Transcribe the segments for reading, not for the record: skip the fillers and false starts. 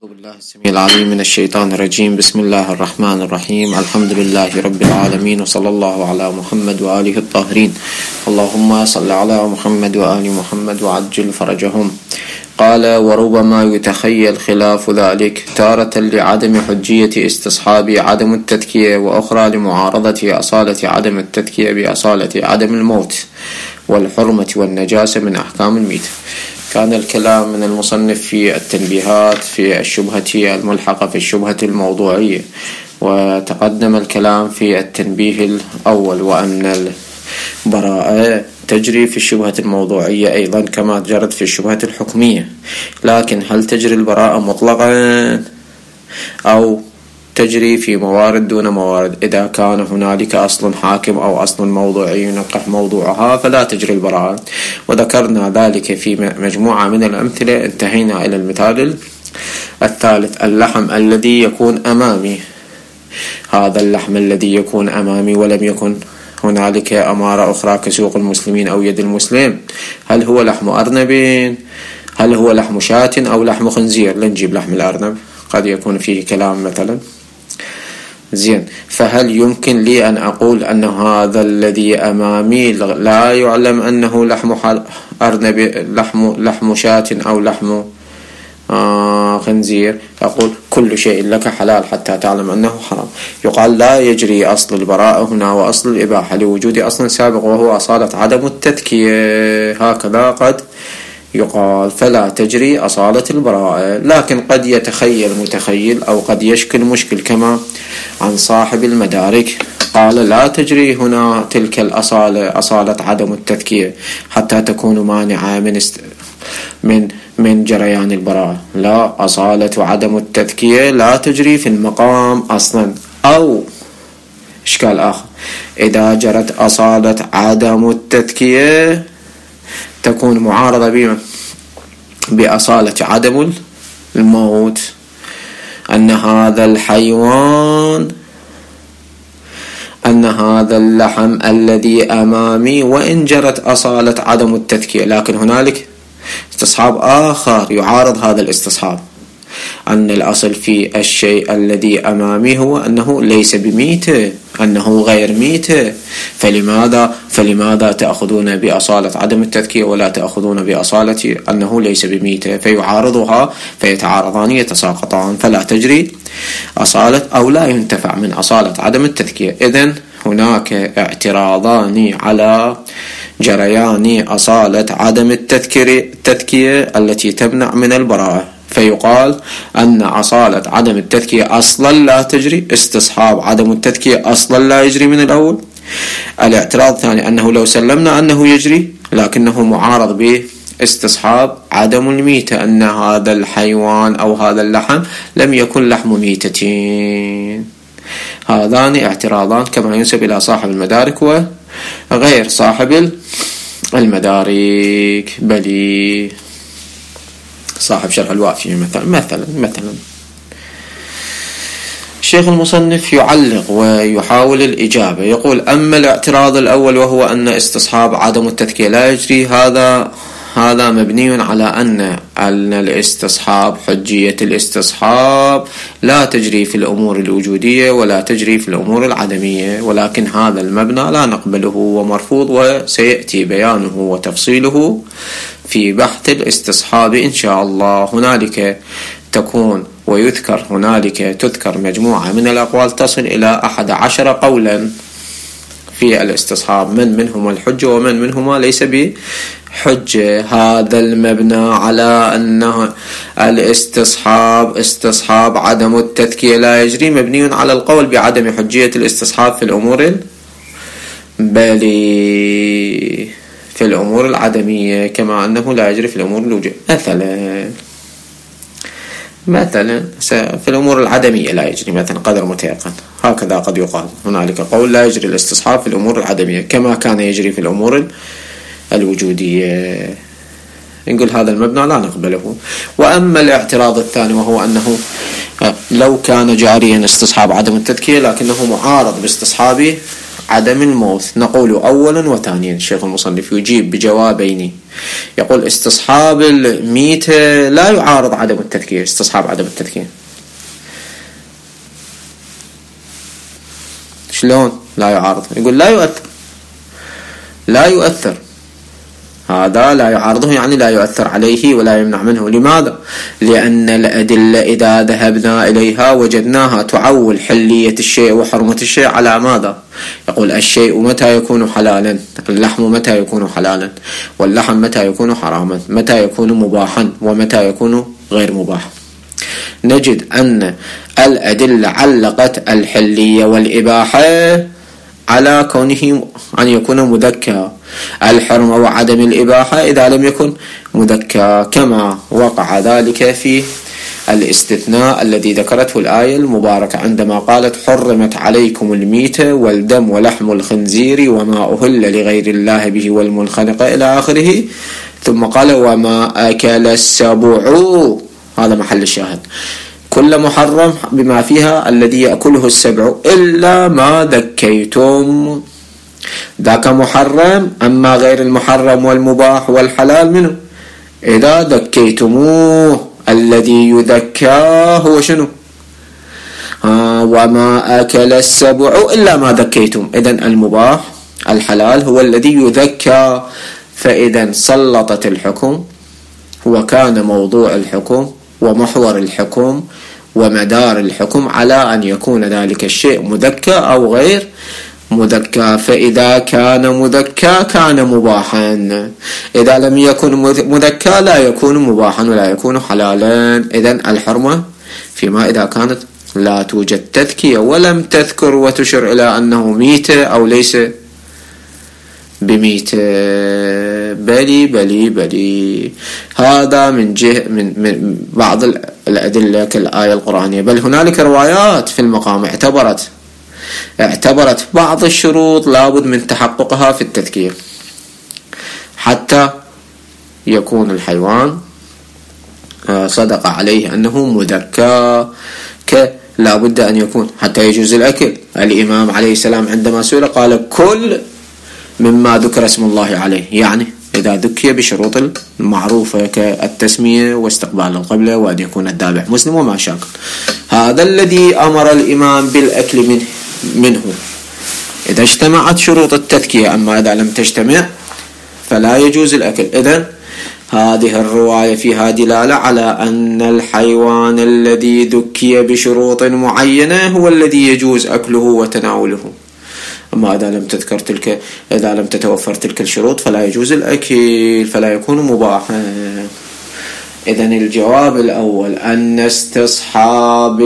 أعوذ بالله السميع العليم من الشيطان الرجيم. بسم الله الرحمن الرحيم. الحمد لله رب العالمين، وصلى الله على محمد وآله الطاهرين. اللهم صل على محمد وآل محمد وعجل فرجهم. قال: وربما يتخيل خلاف ذلك، تارة لعدم حجية استصحاب عدم التذكية، وأخرى لمعارضة أصالة عدم التذكية بأصالة عدم الموت والحرمة والنجاسة من أحكام الميت. كان الكلام من المصنف في التنبيهات في الشبهة الملحقة في الشبهة الموضوعية، وتقدم الكلام في التنبيه الأول وأن البراءة تجري في الشبهة الموضوعية أيضا كما جرت في الشبهة الحكمية. لكن هل تجري البراءة مطلقا أو تجري في موارد دون موارد؟ إذا كان هنالك أصل حاكم أو أصل موضوعي ينقح موضوعها فلا تجري البراءة، وذكرنا ذلك في مجموعة من الأمثلة. انتهينا إلى المثال الثالث: اللحم الذي يكون أمامي. هذا اللحم الذي يكون أمامي ولم يكن هنالك أمارة أخرى كسوق المسلمين أو يد المسلم، هل هو لحم أرنب؟ هل هو لحم شاة أو لحم خنزير؟ لنجيب لحم الأرنب، قد يكون فيه كلام مثلا. زين، فهل يمكن لي أن أقول أن هذا الذي أمامي لا يعلم أنه لحم أرنب، لحم شاة أو لحم خنزير؟ أقول كل شيء لك حلال حتى تعلم أنه حرام. يقال لا يجري أصل البراءة هنا وأصل الإباحة لوجود أصل سابق وهو أصالة عدم التذكية. هكذا قد يقال، فلا تجري أصالة البراءة. لكن قد يتخيل متخيل أو قد يشكل مشكل، كما عن صاحب المدارك قال: لا تجري هنا تلك الأصالة أصالة عدم التذكية حتى تكون مانعة من جريان البراءة. لا، أصالة عدم التذكية لا تجري في المقام أصلا. أو إشكال آخر: إذا جرت أصالة عدم التذكية تكون معارضة بأصالة عدم الموت، أن هذا الحيوان، أن هذا اللحم الذي أمامي وإن جرت أصالة عدم التذكية، لكن هنالك استصحاب آخر يعارض هذا الاستصحاب، أن الأصل في الشيء الذي أمامي هو أنه ليس بميتة، أنه غير ميتة. فلماذا تأخذون بأصالة عدم التذكية ولا تأخذون بأصالة أنه ليس بميتة؟ فيعارضها، فيتعارضان يتساقطان، فلا تجري أصالة أو لا ينتفع من أصالة عدم التذكية. إذن هناك اعتراضان على جريان أصالة عدم التذكية التي تمنع من البراءة. فيقال أن أصالة عدم التذكية أصلا لا تجري، استصحاب عدم التذكية أصلا لا يجري من الأول. الاعتراض الثاني أنه لو سلمنا أنه يجري لكنه معارض باستصحاب عدم الميتة، أن هذا الحيوان أو هذا اللحم لم يكن لحم ميتتين. هذان اعتراضان كما ينسب إلى صاحب المدارك وغير صاحب المدارك، بل صاحب شرح الوافية مثلا. الشيخ المصنف يعلق ويحاول الإجابة، يقول: أما الاعتراض الأول وهو أن استصحاب عدم التذكية لا يجري، هذا مبني على أن الاستصحاب، حجية الاستصحاب لا تجري في الأمور الوجودية ولا تجري في الأمور العدمية، ولكن هذا المبنى لا نقبله ومرفوض، وسيأتي بيانه وتفصيله في بحث الاستصحاب إن شاء الله. هنالك تكون ويذكر، هنالك تذكر مجموعة من الأقوال تصل إلى 11 قولا في الاستصحاب، من منهم الحجة ومن منهما ليس بحجة. هذا المبنى على أن استصحاب عدم التذكية لا يجري مبني على القول بعدم حجية الاستصحاب في الأمور في الأمور العدمية، كما أنه لا يجري في الأمور الوجودية. مثلا في الأمور العدمية لا يجري، مثلا قدر متيقن، هكذا قد يقال. هنالك قول لا يجري الاستصحاب في الأمور العدمية كما كان يجري في الأمور الوجودية. نقول هذا المبنى لا نقبله. وأما الاعتراض الثاني وهو أنه لو كان جاريا استصحاب عدم التذكية لكنه معارض باستصحاب عدم الموت. نقول أولا وثانيا. الشيخ المصنف يجيب بجوابين، يقول استصحاب الميتة لا يعارض عدم التذكية. استصحاب عدم التذكية شلون لا يعارض؟ يقول لا يؤثر. هذا لا يعارضه، يعني لا يؤثر عليه ولا يمنع منه. لماذا؟ لأن الأدلة إذا ذهبنا إليها وجدناها تعول حلية الشيء وحرمة الشيء على ماذا؟ يقول الشيء متى يكون حلالا؟ اللحم متى يكون حلالا؟ واللحم متى يكون حراما؟ متى يكون مباحا؟ ومتى يكون غير مباح؟ نجد أن الأدلة علقت الحلية والإباحة على كونه أن يكون مذكى، الحرمة وعدم الإباحة إذا لم يكن مذكى، كما وقع ذلك في الاستثناء الذي ذكرته الآية المباركة عندما قالت حرمت عليكم الميتة والدم ولحم الخنزير وما أهل لغير الله به والمنخنقة إلى آخره، ثم قال وما أكل السبع. هذا محل الشاهد، كل محرم بما فيها الذي يأكله السبع إلا ما ذكيتم، ذاك محرم. أما غير المحرم والمباح والحلال منه إذا ذكيتموه، الذي يذكى هو شنو؟ وما أكل السبع إلا ما ذكيتم. إذن المباح الحلال هو الذي يذكى. فإذا سلطت الحكم، وكان موضوع الحكم ومحور الحكم ومدار الحكم على أن يكون ذلك الشيء مذكى أو غير مذكى. فإذا كان مذكى كان مباحا، إذا لم يكن مذكى لا يكون مباحا ولا يكون حلالا. إذن الحرمة فيما إذا كانت لا توجد تذكية ولم تذكر وتشر إلى أنه ميتة أو ليس بميتة. بلي هذا من جهة من بعض الأدلة كالآية القرآنية. بل هنالك روايات في المقام اعتبرت بعض الشروط لابد من تحققها في التذكير حتى يكون الحيوان صدق عليه أنه مذكى، لابد أن يكون حتى يجوز الأكل. الإمام عليه السلام عندما سئل قال كل مما ذكر اسم الله عليه، يعني إذا ذكي بشروط المعروفة كالتسمية واستقبال القبلة وأن يكون الذابح مسلم وما شاكل. هذا الذي أمر الإمام بالأكل منه إذا اجتمعت شروط التذكية. أما إذا لم تجتمع فلا يجوز الأكل. إذن هذه الرواية فيها دلالة على أن الحيوان الذي ذكي بشروط معينة هو الذي يجوز أكله وتناوله. أما إذا لم تتوفر تلك الشروط فلا يجوز الأكل، فلا يكون مباحا. إذن الجواب الأول أن استصحاب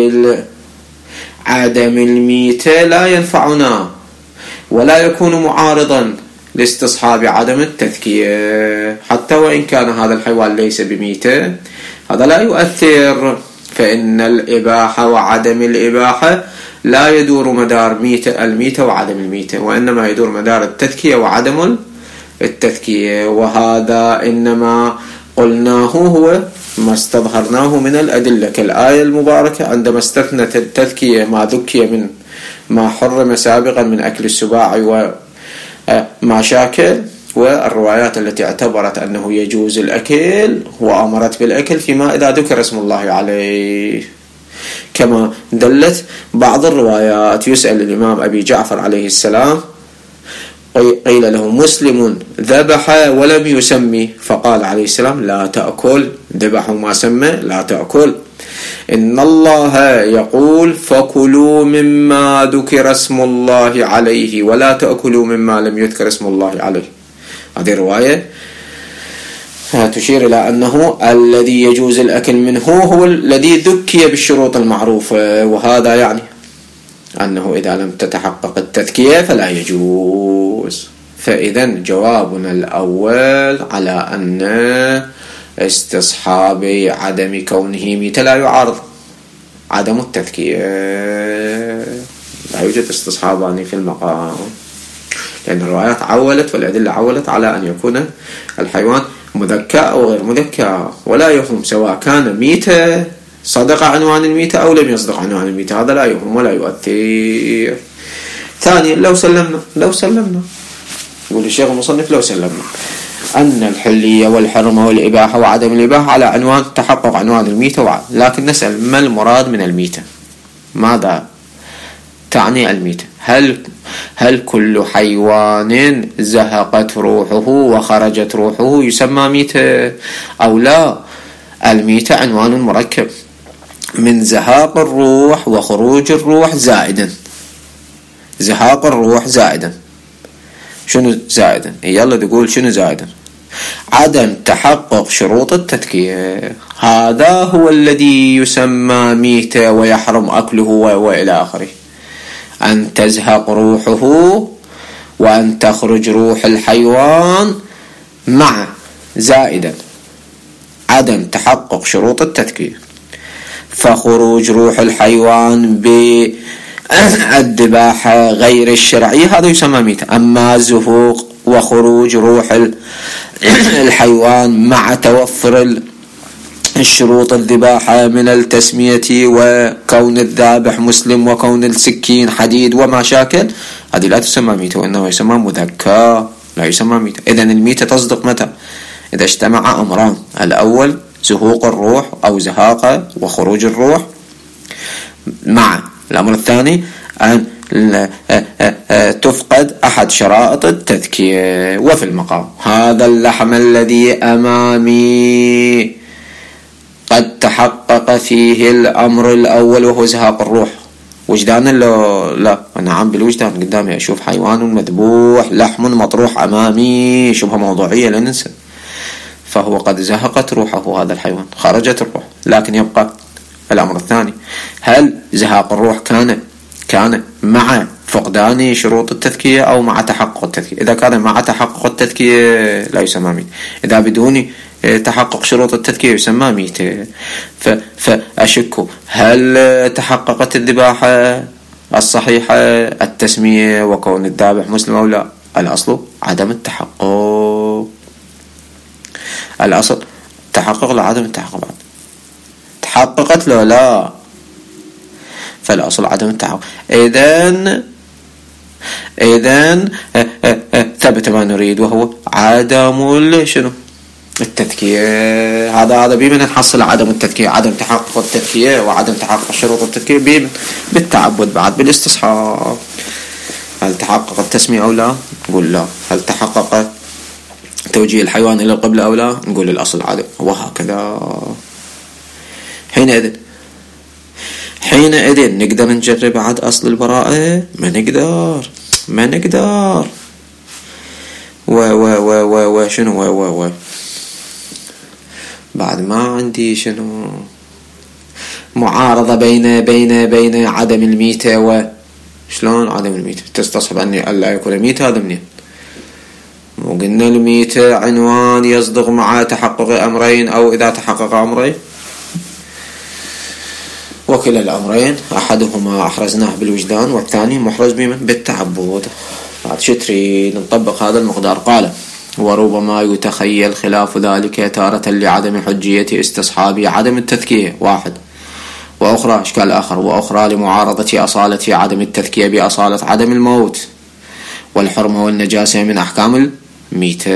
عدم الميتة لا ينفعنا ولا يكون معارضا لاستصحاب عدم التذكية، حتى وإن كان هذا الحيوان ليس بميتة هذا لا يؤثر. فإن الإباحة وعدم الإباحة لا يدور مدار الميتة وعدم الميتة، وإنما يدور مدار التذكية وعدم التذكية. وهذا إنما قلناه هو ما استظهرناه من الأدلة كالآية المباركة عندما استثنت التذكية ما ذكي من ما حرم سابقا من أكل السباع وما شاكل، والروايات التي اعتبرت أنه يجوز الأكل وأمرت بالأكل فيما إذا ذكر اسم الله عليه. كما دلت بعض الروايات. يسأل الإمام أبي جعفر عليه السلام قيل له مسلم ذبح ولم يسمي، فقال عليه السلام لا تأكل، ذبح ما سمى لا تأكل. إن الله يقول فكلوا مما ذكر اسم الله عليه ولا تأكلوا مما لم يذكر اسم الله عليه. هذه رواية تشير إلى أنه الذي يجوز الأكل منه هو الذي ذكي بالشروط المعروفة، وهذا يعني أنه إذا لم تتحقق التذكية فلا يجوز. فإذا جوابنا الأول على أن استصحاب عدم كونه ميت لا يعارض عدم التذكية، لا يوجد استصحابان في المقام، لأن الروايات عولت والأدلة عولت على أن يكون الحيوان مذكى أو غير مذكى، ولا يهم سواء كان ميتة صدق عنوان الميتة أو لم يصدق عنوان الميتة، هذا لا يهم ولا يؤثر. ثانيا لو سلمنا يقول الشيخ المصنف لو سلمنا أن الحلية والحرمة والإباحة وعدم الإباحة على عنوان تحقق عنوان الميتة لكن نسأل ما المراد من الميتة؟ ماذا تعني الميتة؟ هل كل حيوان زهقت روحه وخرجت روحه يسمى ميتة أو لا؟ الميتة عنوان مركب من زهاق الروح وخروج الروح زائدا. زهاق الروح زائدا. شنو زائدا؟ يلا تقول شنو زائدا؟ عدم تحقق شروط التذكية، هذا هو الذي يسمى ميتة ويحرم أكله وإلى آخره. أن تزهق روحه وأن تخرج روح الحيوان مع زائدا عدم تحقق شروط التذكية. فخروج روح الحيوان بالذباحة غير الشرعية هذا يسمى ميتة. أما زهوق وخروج روح الحيوان مع توفر الشروط الذباحة من التسمية وكون الذابح مسلم وكون السكين حديد وما شاكل، هذه لا تسمى ميتة وإنما يسمى مذكى، لا يسمى ميتة. إذن الميتة تصدق متى؟ إذا اجتمع أمران: الأول زهوق الروح أو زهاقة وخروج الروح، مع الأمر الثاني أن تفقد أحد شرائط التذكية. وفي المقام هذا اللحم الذي أمامي قد تحقق فيه الأمر الأول وهو زهاق الروح وجدانا. لا نعم بالوجدان قدامي أشوف حيوان مذبوح لحم مطروح أمامي، شبه موضوعية لا ننسى، فهو قد زهقت روحه هذا الحيوان، خرجت الروح. لكن يبقى الأمر الثاني: هل زهاق الروح كان مع فقدان شروط التذكية أو مع تحقق التذكية؟ إذا كان مع تحقق التذكية لا يسمى ميت، إذا بدون تحقق شروط التذكية يسمى ميت. فأشك هل تحققت الذباحة الصحيحة التسمية وكون الذابح مسلم أو لا؟ الأصل عدم التحقق. الأصل تحقق لا عدم التحقق. بعد تحققت له لا، فالأصل عدم التحقق. إذن ثبت ما نريد وهو عدم شنو؟ التذكية. هذا بمن نحصل عدم التذكية، عدم تحقق التذكية وعدم تحقق شروط التذكية بالتعبد بعد بالاستصحاب. هل تحقق التسمية أو لا؟ نقول لا. هل تحقق توجيه الحيوان إلى القبلة أو لا؟ نقول الأصل عدم، وهكذا. حينئذ نقدر نجرب عد أصل البراءة؟ ما نقدر. شنو بعد ما عندي شنو معارضة بين عدم الميتة شلون عدم الميتة تستصحب أني ألا يكون ميتة؟ هذا منين؟ وقلنا الميتة عنوان يصدق مع تحقق أمرين أو إذا تحقق أمرين، وكلا الأمرين أحدهما أحرزناه بالوجدان والثاني محرز بالتعبد. بعد شتري نطبق هذا المقدار. قال: وربما يتخيل خلاف ذلك تارة لعدم حجية استصحاب عدم التذكية واحد، وأخرى أشكال آخر، وأخرى لمعارضة أصالة عدم التذكية بأصالة عدم الموت والحرمة والنجاسة من أحكام الميتة.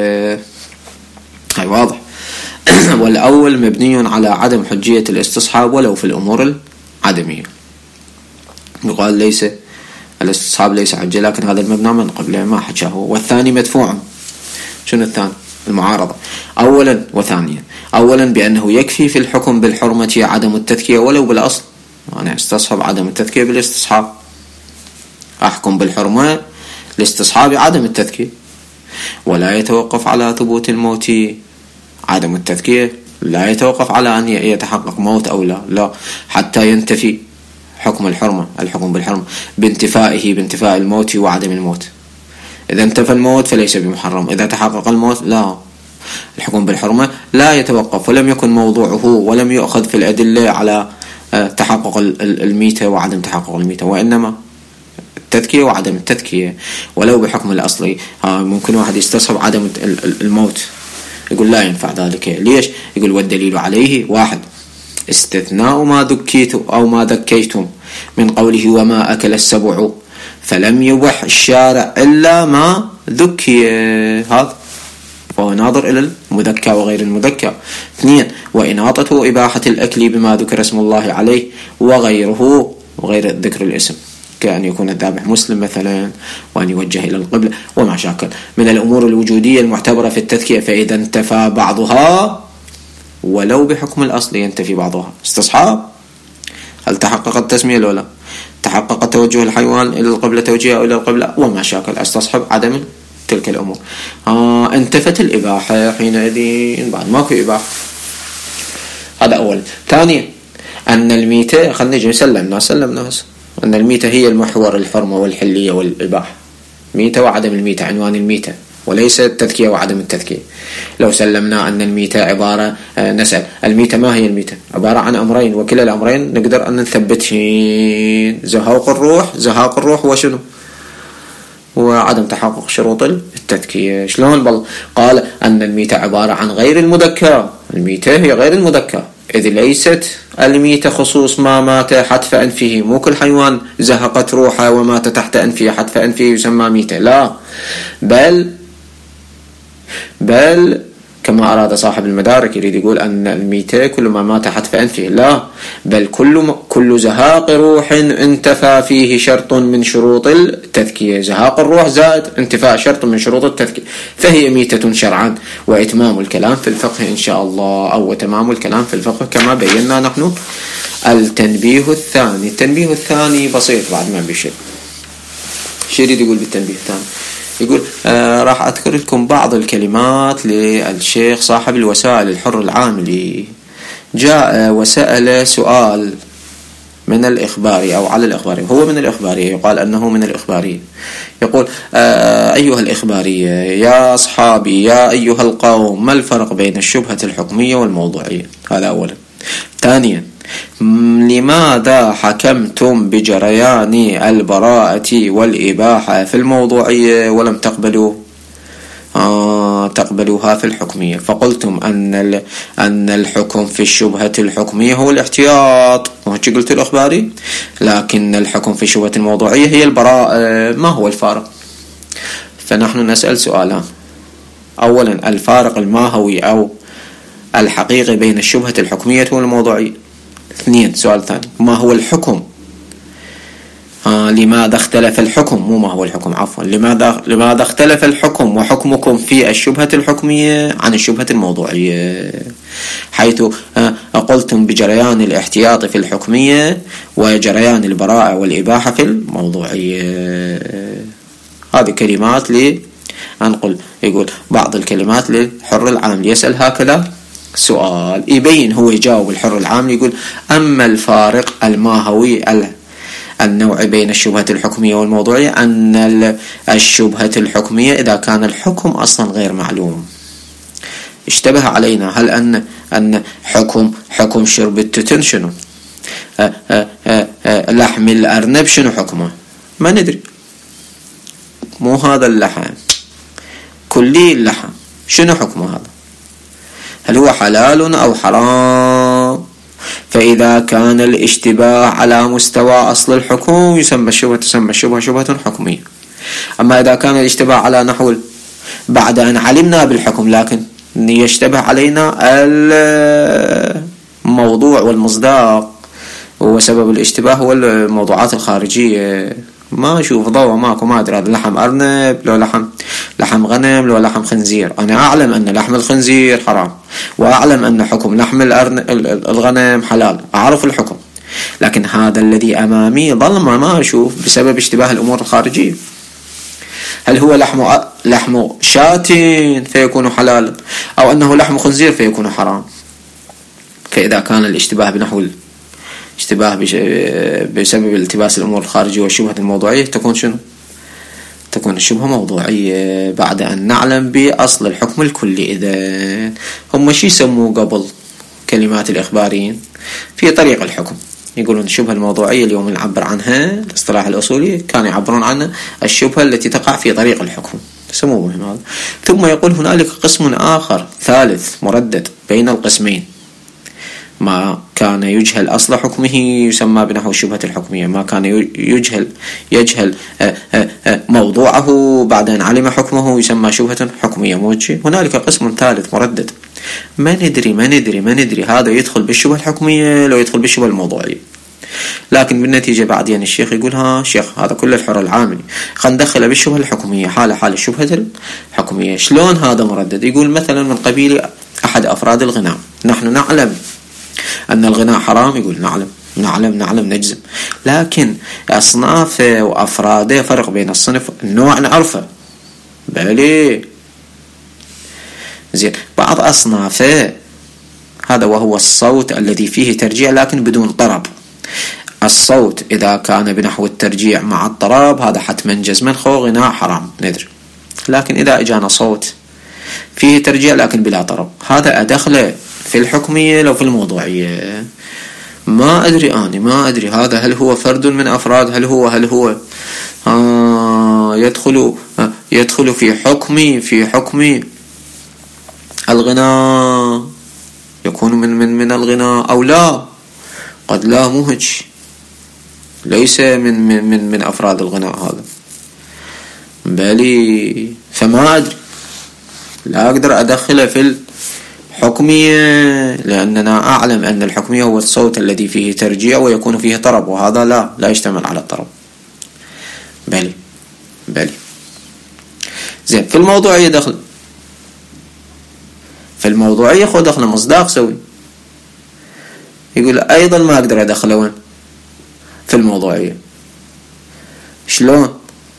هاي واضح. والأول مبني على عدم حجية الاستصحاب ولو في الأمور العدمية. يقال ليس الاستصحاب ليس حجة، لكن هذا المبنى من قبله ما حجاه. والثاني مدفوع. شنو الثاني؟ المعارضة. أولا وثانيا. أولا بأنه يكفي في الحكم بالحرمة عدم التذكية ولو بالأصل. أنا استصحب عدم التذكية بالاستصحاب، أحكم بالحرمة لاستصحاب عدم التذكية، ولا يتوقف على ثبوت الموت. عدم التذكية لا يتوقف على أن يتحقق موت أو لا، حتى ينتفي حكم الحرمة، الحكم بالحرمة بانتفاء الموت وعدم الموت. إذا انتفى الموت فليس بمحرم، إذا تحقق الموت لا. الحكم بالحرمة لا يتوقف، ولم يكن موضوعه ولم يؤخذ في الأدلة على تحقق الميتة وعدم تحقق الميتة، وإنما التذكية وعدم التذكية. ولو بحكم الأصلي ممكن واحد يستصحب عدم الموت، يقول لا ينفع ذلك. ليش؟ يقول والدليل عليه: واحد، استثناء ما ذكيت أو ما ذكيتم من قوله وما أكل السبع فلم يبح الشارع إلا ما ذكي، هذا فهو ناظر إلى المذكى وغير المذكى. 2 وإناطة إباحة الأكل بما ذكر اسم الله عليه وغيره وغير ذكر الاسم، كأن يكون الذابح مسلم مثلا وأن يوجه إلى القبلة وما شاكل من الأمور الوجودية المعتبرة في التذكية. فإذا انتفى بعضها ولو بحكم الأصل ينتفي بعضها. استصحاب، هل تحقق التسمية لولا تحقق توجه الحيوان إلى القبلة توجيهه إلى القبلة وما شاكل، استصحب عدم تلك الأمور. انتفت الإباحة حينئذ بعد ماكو إباحة. هذا أول. ثانيا أن الميتة، خلنا نجي سلمنا أن الميتة هي المحور الحرمة والحلية والإباحة. ميتة وعدم الميتة عنوان الميتة، وليس التذكية وعدم التذكية. لو سلمنا أن الميتة عبارة، نسأل الميتة ما هي الميتة؟ عبارة عن أمرين، وكلا الأمرين نقدر أن نثبتهن، زهاق الروح وشنو؟ وعدم تحقق شروط التذكية. شلون بل قال أن الميتة عبارة عن غير المذكى؟ الميتة هي غير المذكى، إذ ليست الميتة خصوص ما مات حتف أنفه. مو كل حيوان زهقت روحه ومات تحت أنفه حتف أنفه يسمى ميتة، لا، بل كما أراد صاحب المدارك يريد يقول أن الميتة كل ما مات حتف أنفه، لا، بل كل زهاق روح انتفى فيه شرط من شروط التذكية. زهاق الروح زائد انتفاء شرط من شروط التذكية، فهي ميتة شرعا. وإتمام الكلام في الفقه إن شاء الله، أو تمام الكلام في الفقه كما بينا نحن. التنبيه الثاني بسيط بعد ما بيشير. شو يريد يقول بالتنبيه الثاني؟ يقول راح أذكر لكم بعض الكلمات للشيخ صاحب الوسائل الحر العاملي. جاء وسأل سؤال من الإخباري أو على الإخباري، هو من الإخبارية، يقال أنه من الإخبارية. يقول أيها الإخبارية يا أصحابي يا أيها القوم، ما الفرق بين الشبهة الحكمية والموضوعية؟ هذا أولا. ثانيا لماذا حكمتم بجريان البراءة والإباحة في الموضوعية ولم تقبلوها في الحكمية؟ فقلتم أن الحكم في الشبهة الحكمية هو الاحتياط، وهيك قلت الأخباري، لكن الحكم في الشبهة الموضوعية هي البراءة. ما هو الفارق؟ فنحن نسأل سؤالان. أولا الفارق الماهوي أو الحقيقي بين الشبهة الحكمية والموضوعية. 2 سؤال ثاني، ما هو الحكم؟ لماذا اختلف الحكم؟ مو ما هو الحكم، عفوا، لماذا اختلف الحكم وحكمكم في الشبهة الحكمية عن الشبهة الموضوعية، حيث قلتم بجريان الاحتياط في الحكمية وجريان البراءة والإباحة في الموضوعية. هذه كلمات أنقل. يقول بعض الكلمات للحر العام، يسأل هكذا سؤال، يبين هو يجاوب الحر العام، يقول أما الفارق الماهوي النوع بين الشبهة الحكمية والموضوعية أن الشبهة الحكمية إذا كان الحكم أصلا غير معلوم اشتبه علينا، هل أن حكم شرب التتن شنو؟ لحم الأرنب شنو حكمه؟ ما ندري، مو هذا اللحم، كلي اللحم شنو حكمه هذا؟ هل هو حلال أو حرام؟ فإذا كان الاشتباه على مستوى أصل الحكم يسمى الشبهة، تسمى الشبهة شبهة حكمية. أما إذا كان الاشتباه على نحو بعد أن علمنا بالحكم لكن يشتبه علينا الموضوع والمصداق، وسبب الاشتباه هو الموضوعات الخارجية، ما أشوف ضوء ماكو، ما أدري هذا لحم أرنب لو لحم غنم لو لحم خنزير. أنا أعلم أن لحم الخنزير حرام، وأعلم أن حكم لحم الغنم حلال، أعرف الحكم، لكن هذا الذي أمامي ظل ما أشوف بسبب اشتباه الأمور الخارجية. هل هو لحم شاة فيكون حلالا، أو أنه لحم خنزير فيكون حرام؟ فإذا كان الاشتباه بنحو اشتباه بسبب التباس الأمور الخارجية والشبهة الموضوعية، تكون شنو؟ تكون الشبهة موضوعية بعد أن نعلم بأصل الحكم الكلي. إذن هم شي يسموه قبل كلمات الإخباريين في طريق الحكم، يقولون الشبهة الموضوعية اليوم نعبر عنها الاصطلاح الأصولي، كانوا يعبرون عنها الشبهة التي تقع في طريق الحكم، سموه مهم هذا. ثم يقول هنالك قسم آخر ثالث مردد بين القسمين، ما كان يجهل أصل حكمه يسمى بنحو الشبهة الحكمية، ما كان يجهل موضوعه بعد أن علم حكمه يسمى شبهة حكمية. موجه هنالك قسم ثالث مردد، ما ندري هذا يدخل بالشبهة الحكمية لو يدخل بالشبهة الموضوعية. لكن بالنتيجة بعدين الشيخ يقول ها شيخ هذا كل الحر العاملي خلينا ندخله بالشبهة الحكمية حال الشبهة الحكمية. شلون هذا مردد؟ يقول مثلا من قبيل أحد أفراد الغناء، نحن نعلم أن الغناء حرام، يقول نعلم نجزم، لكن أصنافه وأفراده فرق بين الصنف النوع نعرفه بالي زين. بعض أصنافه هذا وهو الصوت الذي فيه ترجيع لكن بدون طرب. الصوت إذا كان بنحو الترجيع مع الطرب هذا حتما جزما غناء حرام ندري. لكن إذا اجانا صوت فيه ترجيع لكن بلا طرب هذا أدخله في الحكمية لو في الموضوعية. ما أدري هذا هل هو فرد من أفراد، هل هو يدخل في حكم الغناء، يكون من الغناء أو لا، قد لا مهج ليس من أفراد الغناء هذا بالي. فما أدري، لا أقدر أدخله في الحكمية لأننا أعلم أن الحكمية هو الصوت الذي فيه ترجيع ويكون فيه طرب، وهذا لا يشتمل على الطرب بالي. زين في الموضوعية دخل خو دخل مصداق سوي، يقول أيضا ما أقدر أدخله وين في الموضوعية. شلون؟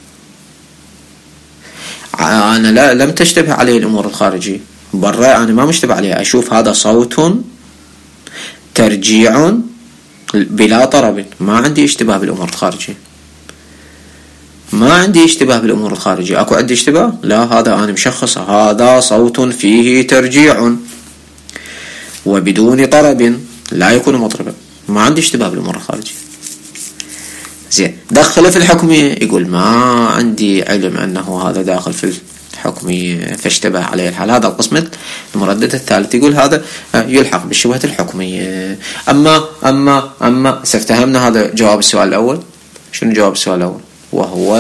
أنا لم تشتبه عليه الأمور الخارجية، برا أنا ما مشتبه عليه، أشوف هذا صوت ترجيع بلا طرب، ما عندي اشتباه بالأمور الخارجية، أكو عندي اشتباه؟ لا، هذا أنا مشخصه، هذا صوت فيه ترجيع وبدون طرب لا يكون مطربا، ما عندي اشتباه بالأمور الخارجية. زين دخله في الحكمية، يقول ما عندي علم أنه هذا داخل في الحكمية فاشتبه عليه الحال. هذا القسم المردد الثالث، يقول هذا يلحق بالشبهة الحكمية. أما سافتهمنا هذا جواب السؤال الأول. شنو جواب السؤال الأول؟ وهو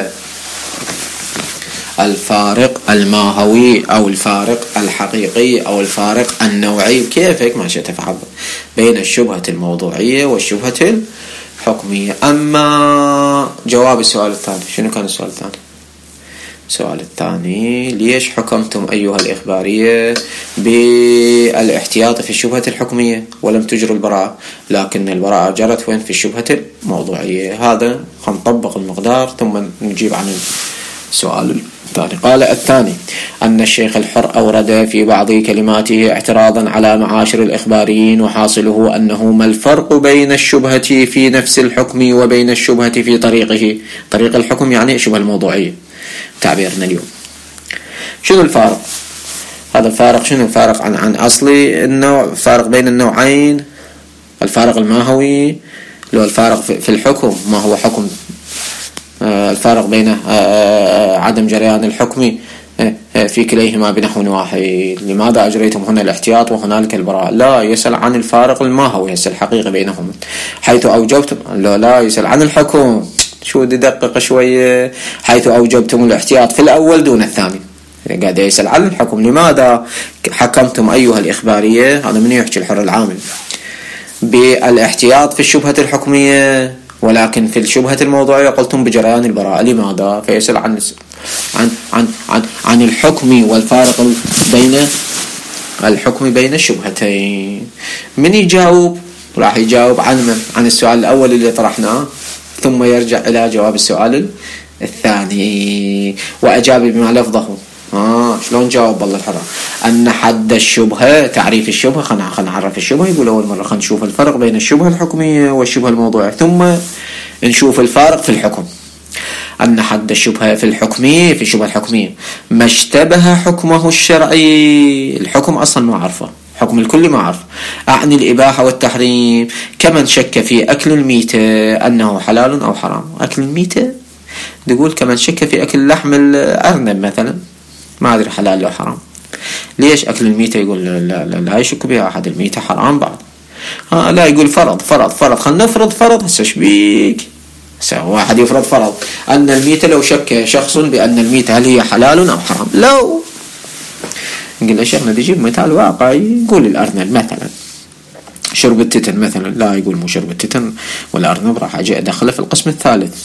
الفارق الماهوي أو الفارق الحقيقي أو الفارق النوعي، كيف هيك ما شئت فعل، بين الشبهة الموضوعية والشبهة الحكمية. أما جواب السؤال الثاني، شنو كان السؤال الثاني؟ السؤال الثاني: ليش حكمتم أيها الإخبارية بالاحتياط في الشبهة الحكمية ولم تجروا البراءة، لكن البراءة جرت وين؟ في الشبهة الموضوعية. هذا نطبق المقدار ثم نجيب عن السؤال الثاني. قال الثاني: أن الشيخ الحر أورد في بعض كلماته اعتراضا على معاشر الإخباريين، وحاصله أنه ما الفرق بين الشبهة في نفس الحكم وبين الشبهة في طريق الحكم، يعني الشبهة الموضوعية تعبيرنا اليوم. شنو الفارق؟ هذا الفارق شنو؟ الفارق عن أصل النوع، فارق بين النوعين، الفارق الماهوي لو الفارق في الحكم ما هو حكم، الفارق بين عدم جريان الحكم في كليهما بنحو واحد. لماذا أجريتم هنا الاحتياط وهنالك البراءة؟ لا يسأل عن الفارق الماهوي، يسأل الحقيقة بينهما. حيث أوجبتم، لا يسأل عن الحكم، شو دقق شوية، حيث أوجبتم الاحتياط في الأول دون الثاني، قاعد يسأل عن الحكم. لماذا حكمتم أيها الإخبارية، هذا من يحكي الحر العامل، بالاحتياط في الشبهة الحكمية ولكن في الشبهة الموضوعية قلتم بجريان البراءة؟ لماذا؟ فيسأل عن الحكم والفارق بين الحكم بين الشبهتين. من يجاوب؟ راح يجاوب عن السؤال الأول اللي طرحناه، ثم يرجع إلى جواب السؤال الثاني، وأجاب بما لفظه. شلون جاوب؟ والله الحرام. أن حد الشبهة، تعريف الشبهة، خلنا نعرف الشبهة. يقول أول مرة خلنا نشوف الفرق بين الشبهة الحكمية والشبهة الموضوعية، ثم نشوف الفارق في الحكم. أن حد الشبهة في الحكمية، في الشبهة الحكمية، ما اشتبه حكمه الشرعي. الحكم أصلا ما عرفه، حكم الكل ما عرف، أعني الإباحة والتحريم. كمن شك في أكل الميتة أنه حلال أو حرام. أكل الميتة تقول كمن شك في أكل لحم الأرنب مثلا، ما أدري حلال أو حرام. ليش أكل الميتة؟ يقول لا يشك بها أحد، الميتة حرام بعد. لا يقول فرض خلينا نفرض فرض. هسه ايش بيك؟ واحد يفرض فرض أن الميتة، لو شك شخص بأن الميتة هل هي حلال أم حرام، لو نقول له شيخنا بيجيب مثال واقعي، يقول الأرنب مثلا شرب التتن مثلا، لا يقول مو شرب التتن والأرنب، راح أجي أدخله في القسم الثالث.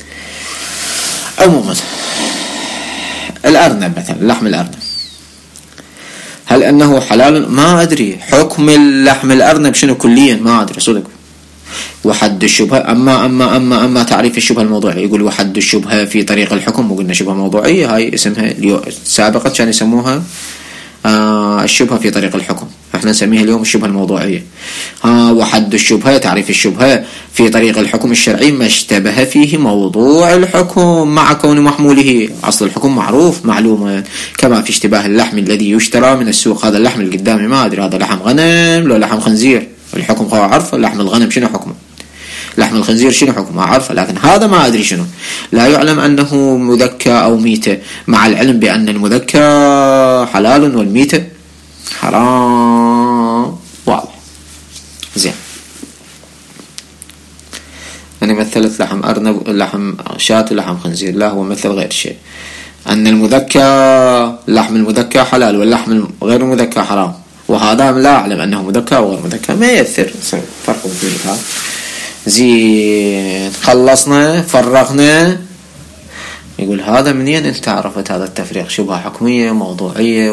عموما الأرنب مثلا، لحم الأرنب هل أنه حلال؟ ما أدري حكم اللحم الأرنب شنو كليا، ما أدري صدق. وحد الشبهة، أما تعريف الشبهة الموضوعية، يقول وحد الشبهة في طريق الحكم، وقلنا شبهة موضوعية هاي اسمها سابقا كان يسموها الشبهة في طريق الحكم، احنا نسميها اليوم الشبهة الموضوعية. وحد الشبهة، تعريف الشبهة في طريق الحكم الشرعي ما اشتبه فيه موضوع الحكم مع كون محموله. أصل الحكم معروف معلومة، كما في اشتباه اللحم الذي يشترى من السوق. هذا اللحم اللي قدامي ما أدري هذا لحم غنم لو لحم خنزير، الحكم هو عارفه. لحم الغنم شنو حكمه، لحم الخنزير شنو حكمه عارفه، لكن هذا ما أدري شنو. لا يعلم أنه مذكى أو ميتة، مع العلم بأن المذكى حلال والميتة حرام، واضح. زين، أنا مثلت لحم أرنب، لحم شاة، لحم خنزير، لا هو مثل غير شيء. أن المذكى، لحم المذكى حلال واللحم غير المذكى حرام، وهذا لا أعلم أنه مذكى أو غير مذكى، ما يأثر فرق بين هذا. زين، خلصنا فرغنا. يقول هذا منين انت عرفت هذا التفريق؟ شبهة حكمية موضوعية